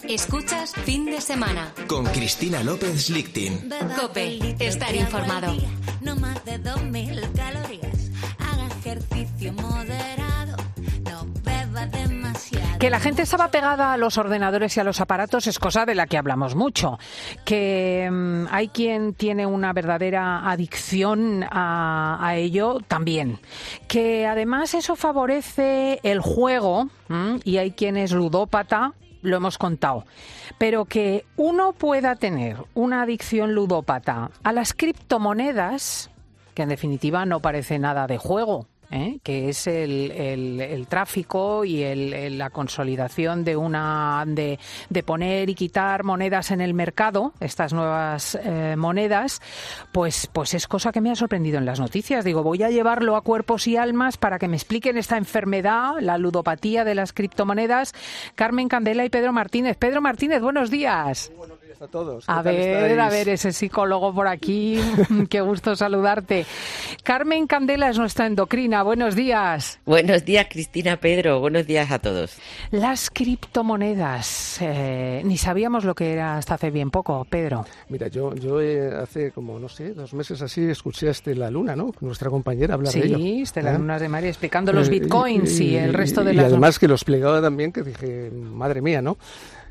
Escuchas Fin de Semana con Cristina López Lichtin. COPE, estar informado. No más de 2000 calorías. Haga ejercicio moderado. No beba demasiado. Que la gente estaba pegada a los ordenadores y a los aparatos es cosa de la que hablamos mucho. Que hay quien tiene una verdadera adicción a ello también. Que además eso favorece el juego y hay quien es ludópata. Lo hemos contado, pero que uno pueda tener una adicción ludópata a las criptomonedas, que en definitiva no parece nada de juego, que es el tráfico y la consolidación de poner y quitar monedas en el mercado, estas nuevas monedas, pues es cosa que me ha sorprendido en las noticias. Digo, voy a llevarlo a cuerpos y almas para que me expliquen esta enfermedad, la ludopatía de las criptomonedas. Carmen Candela y Pedro Martínez. Pedro Martínez, buenos días. Buenos días a todos. A ver, ese psicólogo por aquí. Qué gusto saludarte. Carmen Candela es nuestra endocrina. Buenos días. Buenos días, Cristina, Pedro. Buenos días a todos. Las criptomonedas. Ni sabíamos lo que era hasta hace bien poco, Pedro. Mira, yo hace como, 2 meses así, escuché a Estela Luna, ¿no? Nuestra compañera hablar de ello. Sí, Estela Luna de María, explicando los bitcoins y el resto de las... Y además que lo explicaba también, que dije, madre mía, ¿no?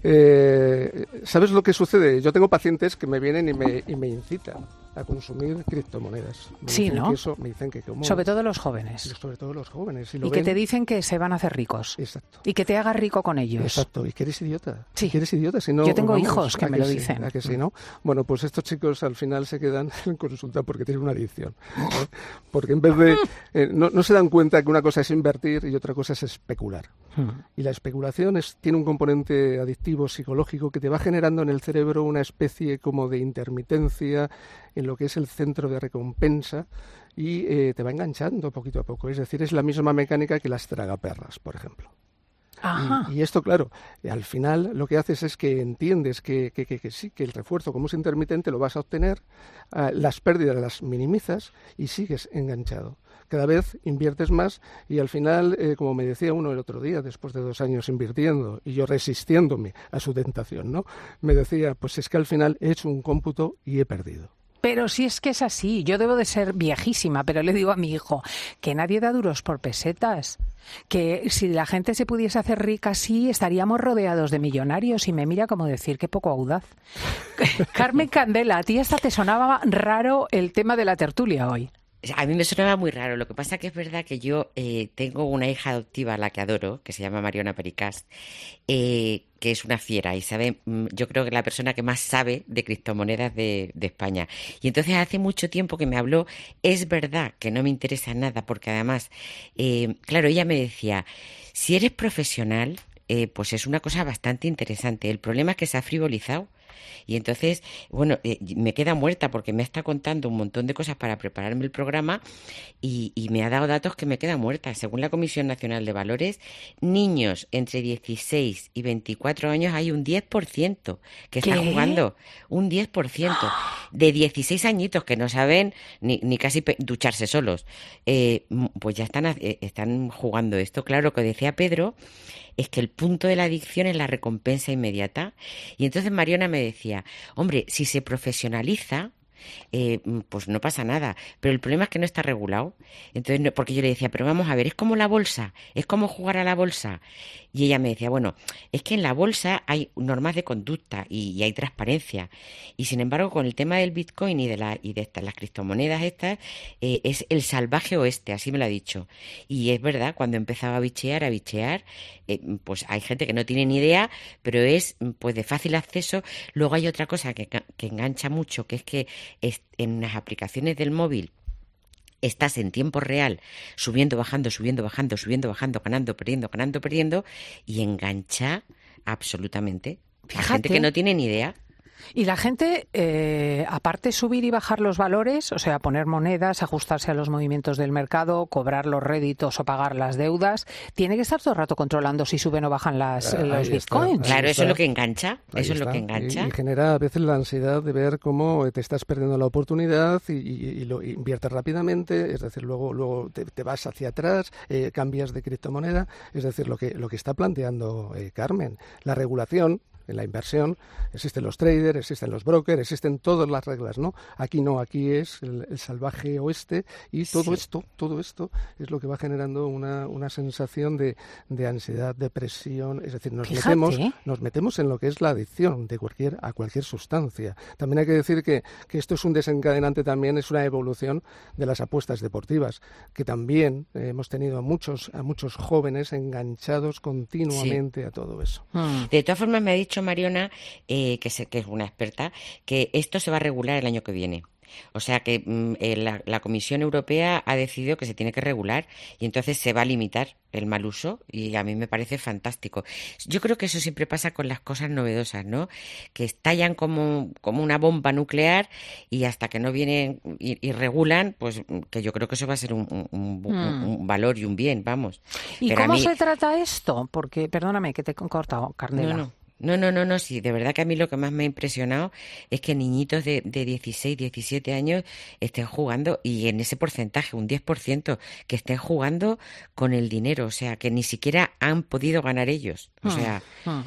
¿Sabes lo que sucede? Yo tengo pacientes que me vienen y me incitan a consumir criptomonedas. Sí, ¿no? Me dicen que como... Sobre todo los jóvenes. Sobre todo los jóvenes. Y que te dicen que se van a hacer ricos. Exacto. Y que te hagas rico con ellos. Exacto. Y que eres idiota. Sí. Que eres idiota. Si no, yo tengo hijos que me lo dicen. Sí, ¿a que sí, no? Bueno, pues estos chicos al final se quedan en consulta porque tienen una adicción. Porque en vez de... no se dan cuenta que una cosa es invertir y otra cosa es especular. Y la especulación tiene un componente adictivo psicológico que te va generando en el cerebro una especie como de intermitencia en lo que es el centro de recompensa y te va enganchando poquito a poco. Es decir, es la misma mecánica que las tragaperras, por ejemplo. Ajá. Y esto, claro, al final lo que haces es que entiendes que sí, que el refuerzo como es intermitente lo vas a obtener, las pérdidas las minimizas y sigues enganchado. Cada vez inviertes más y al final, como me decía uno el otro día, después de 2 años invirtiendo y yo resistiéndome a su tentación, ¿no? Me decía, pues es que al final he hecho un cómputo y he perdido. Pero si es que es así, yo debo de ser viejísima, pero le digo a mi hijo que nadie da duros por pesetas, que si la gente se pudiese hacer rica así, estaríamos rodeados de millonarios y me mira como decir, qué poco audaz. Carmen Candela, a ti hasta te sonaba raro el tema de la tertulia hoy. A mí me sonaba muy raro. Lo que pasa que es verdad que yo tengo una hija adoptiva a la que adoro, que se llama Mariona Pericast, que es una fiera y sabe, yo creo que la persona que más sabe de criptomonedas de España. Y entonces hace mucho tiempo que me habló. Es verdad que no me interesa nada porque además, claro, ella me decía, si eres profesional, pues es una cosa bastante interesante. El problema es que se ha frivolizado. Y entonces, bueno, me queda muerta porque me está contando un montón de cosas para prepararme el programa y me ha dado datos que me quedan muerta. Según la Comisión Nacional de Valores, niños entre 16 y 24 años hay un 10% que está jugando. Un 10% de 16 añitos que no saben ni casi ducharse solos. Pues ya están jugando esto. Claro, lo que decía Pedro es que el punto de la adicción es la recompensa inmediata. Y entonces Mariona me decía, hombre, si se profesionaliza, pues no pasa nada. Pero el problema es que no está regulado. Entonces, porque yo le decía, pero vamos a ver, es como la bolsa, es como jugar a la bolsa. Y ella me decía, bueno, es que en la bolsa hay normas de conducta y hay transparencia. Y sin embargo, con el tema del Bitcoin y de las criptomonedas estas, es el salvaje oeste, así me lo ha dicho. Y es verdad, cuando empezaba a bichear, pues hay gente que no tiene ni idea, pero es pues de fácil acceso. Luego hay otra cosa que engancha mucho, que es que en las aplicaciones del móvil estás en tiempo real subiendo, bajando, ganando, perdiendo y engancha absolutamente. Hay gente que no tiene ni idea. Y la gente, aparte subir y bajar los valores, o sea, poner monedas, ajustarse a los movimientos del mercado, cobrar los réditos o pagar las deudas, tiene que estar todo el rato controlando si suben o bajan los bitcoins. Claro, eso es lo que engancha. Eso es lo que engancha. Y genera a veces la ansiedad de ver cómo te estás perdiendo la oportunidad y lo inviertes rápidamente, es decir, luego te vas hacia atrás, cambias de criptomoneda, es decir, lo que está planteando Carmen, la regulación. En la inversión existen los traders, existen los brokers, existen todas las reglas, ¿no? Aquí no, aquí es el salvaje oeste y todo esto es lo que va generando una sensación de ansiedad, depresión, es decir, nos metemos en lo que es la adicción a cualquier sustancia. También hay que decir que esto es un desencadenante, también es una evolución de las apuestas deportivas, que también hemos tenido a muchos jóvenes enganchados continuamente a todo eso. De todas formas, me ha dicho Mariona, que sé que es una experta, que esto se va a regular el año que viene. O sea que la Comisión Europea ha decidido que se tiene que regular y entonces se va a limitar el mal uso y a mí me parece fantástico. Yo creo que eso siempre pasa con las cosas novedosas, ¿no? Que estallan como una bomba nuclear y hasta que no vienen y regulan, pues que yo creo que eso va a ser un valor y un bien, vamos. ¿Y cómo se trata esto? Porque, perdóname que te he cortado, Carmela. No, sí, de verdad que a mí lo que más me ha impresionado es que niñitos de 16, 17 años estén jugando, y en ese porcentaje, un 10%, que estén jugando con el dinero, o sea, que ni siquiera han podido ganar ellos. O sea...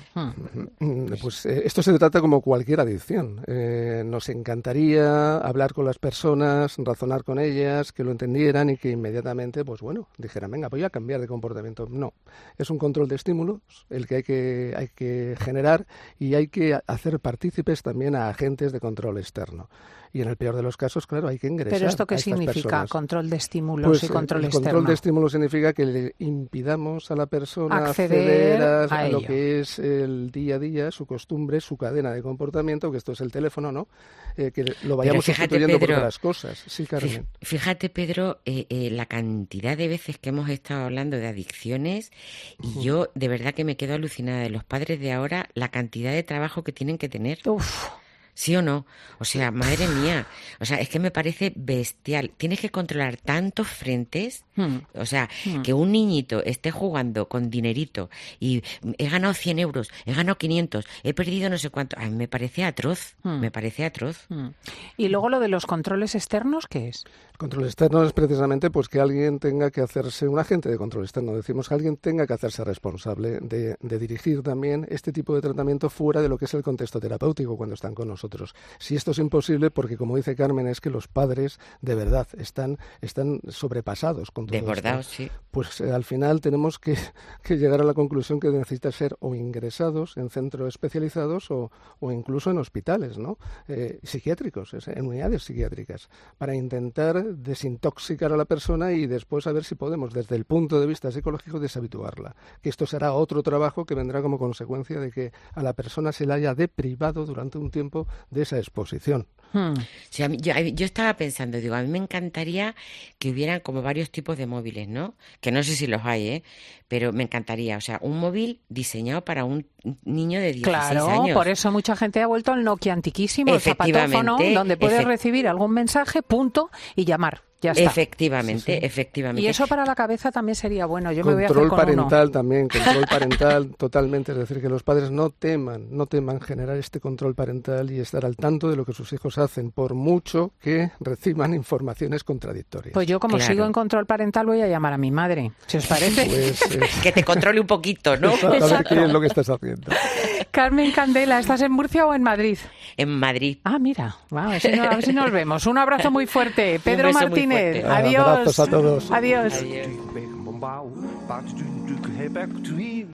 Pues esto se trata como cualquier adicción. Nos encantaría hablar con las personas, razonar con ellas, que lo entendieran y que inmediatamente, pues bueno, dijeran, venga, voy a cambiar de comportamiento. No, es un control de estímulos el que hay que generar, y hay que hacer partícipes también a agentes de control externo. Y en el peor de los casos, claro, hay que ingresar. ¿Pero esto qué significa, personas. Control de estímulos y control externo? Control de estímulos significa que le impidamos a la persona acceder a lo que es el día a día, su costumbre, su cadena de comportamiento, que esto es el teléfono, ¿no? Que lo vayamos sustituyendo por otras cosas. Sí, Carmen. Fíjate, Pedro, la cantidad de veces que hemos estado hablando de adicciones, y yo de verdad que me quedo alucinada de los padres de ahora, la cantidad de trabajo que tienen que tener. ¿Sí o no? O sea, madre mía, o sea, es que me parece bestial. Tienes que controlar tantos frentes, o sea, que un niñito esté jugando con dinerito y he ganado 100 euros, he ganado 500, he perdido no sé cuánto. A mí me parece atroz, Y luego lo de los controles externos, ¿qué es? El control externo es precisamente pues que alguien tenga que hacerse, un agente de control externo, decimos que alguien tenga que hacerse responsable de dirigir también este tipo de tratamiento fuera de lo que es el contexto terapéutico cuando están con nosotros. Si esto es imposible, porque como dice Carmen, es que los padres de verdad están sobrepasados con todo desbordados, esto, sí. Pues al final tenemos que llegar a la conclusión que necesitan ser o ingresados en centros especializados o incluso en hospitales, ¿no? Psiquiátricos, en unidades psiquiátricas, para intentar desintoxicar a la persona y después a ver si podemos, desde el punto de vista psicológico, deshabituarla. Que esto será otro trabajo que vendrá como consecuencia de que a la persona se la haya deprivado durante un tiempo de esa exposición. Sí, yo estaba pensando, digo, a mí me encantaría que hubieran como varios tipos de móviles, ¿no? Que no sé si los hay, pero me encantaría. O sea, un móvil diseñado para un niño de 16 años. Claro, por eso mucha gente ha vuelto al Nokia antiquísimo, el zapatófono, donde puedes recibir algún mensaje, punto, y llamar. Ya está. Efectivamente. Y eso para la cabeza también sería bueno. Yo me voy a hacer control con parental uno. También, control parental totalmente. Es decir, que los padres no teman generar este control parental y estar al tanto de lo que sus hijos hacen, por mucho que reciban informaciones contradictorias. Pues yo, como sigo en control parental, voy a llamar a mi madre, si os parece. Pues, que te controle un poquito, ¿no? A ver qué es lo que estás haciendo. Carmen Candela, ¿estás en Murcia o en Madrid? En Madrid. Ah, mira, a ver si nos vemos. Un abrazo muy fuerte. Pedro beso Martínez. muy fuerte. Adiós. Abrazos a todos. Adiós.